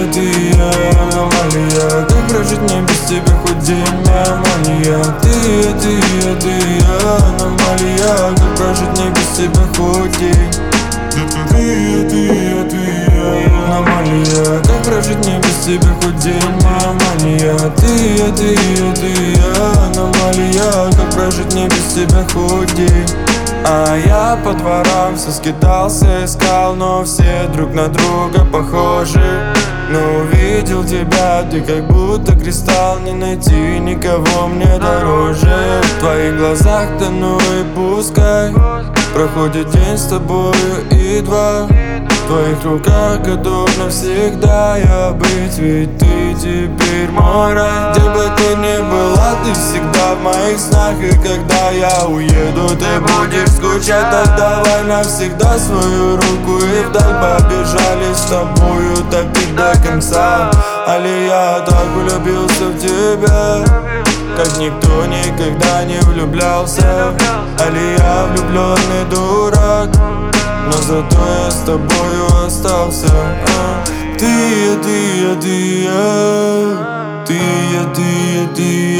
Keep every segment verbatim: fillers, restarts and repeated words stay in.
я, ты я, аномалия. Как прожить мне без тебя хоть день, моя мания. Ты я, ты я, ты я, аномалия. Как прожить мне без тебя хоть день. Ты я, ты я, ты я, аномалия. Как прожить мне без тебя хоть день, моя мания. Ты я, ты я, ты я, аномалия. Как прожить мне без тебя хоть день. А я по дворам все скитался, искал, но все друг на друга похожи. Но увидел тебя, ты как будто кристалл, не найти никого мне дороже. В твоих глазах тону и пускай проходит день с тобою и два. В твоих руках готов навсегда я быть, ведь ты теперь мой рай. Где бы ты ни была, ты всегда в моих снах. И когда я уеду, ты будешь скучать. Так давай навсегда свою руку и вдаль побежали с тобою топить до конца. Али я так влюбился в тебя, как никто никогда не влюблялся. Али я влюбленный дурак, но зато я с тобою остался. а. Ты я, ты я, ты я, ты я, ты я, ты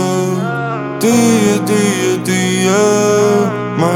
я, ты я, ты я, ты я,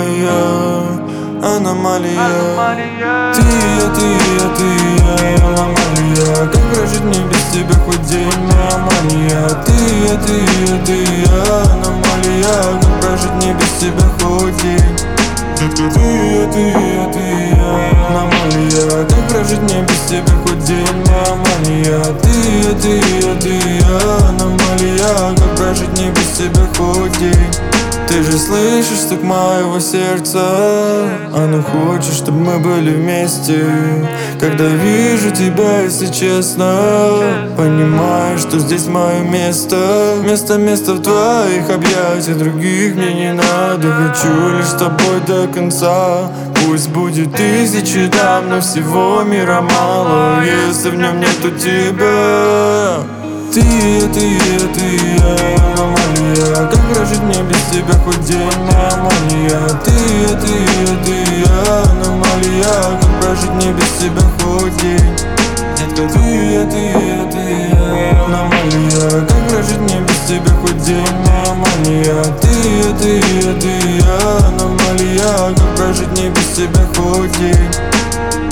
моя аномалия. Ты я, ты я, ты я, аномалия. Как прожить мне без тебя хоть день, моя мания. Ты я, ты я, ты я, аномалия. Как прожить мне без тебя хоть день. Ты я, ты я, ты я, аномалия. Как прожить мне без тебя хоть день, моя мания. Ты я, ты я, ты я, аномалия. Как прожить мне без тебя хоть день. Ты же слышишь стук моего сердца, оно хочет, чтобы мы были вместе. Когда вижу тебя, если честно, понимаю, что здесь мое место. Место, место в твоих объятиях, других мне не надо. Хочу лишь с тобой до конца. Пусть будет тысячи дам, но всего мира мало, если в нем нету тебя. Ты я, ты я, ты я, аномалия. Как прожить мне без тебя хоть день, моя мания. Ты я, ты я, ты я, аномалия. Как прожить мне без тебя хоть день. Детка, ты я, ты я, ты я, аномалия. Как прожить мне без тебя хоть день, моя мания. Ты я, ты я, ты я, аномалия. Как прожить мне без тебя хоть день.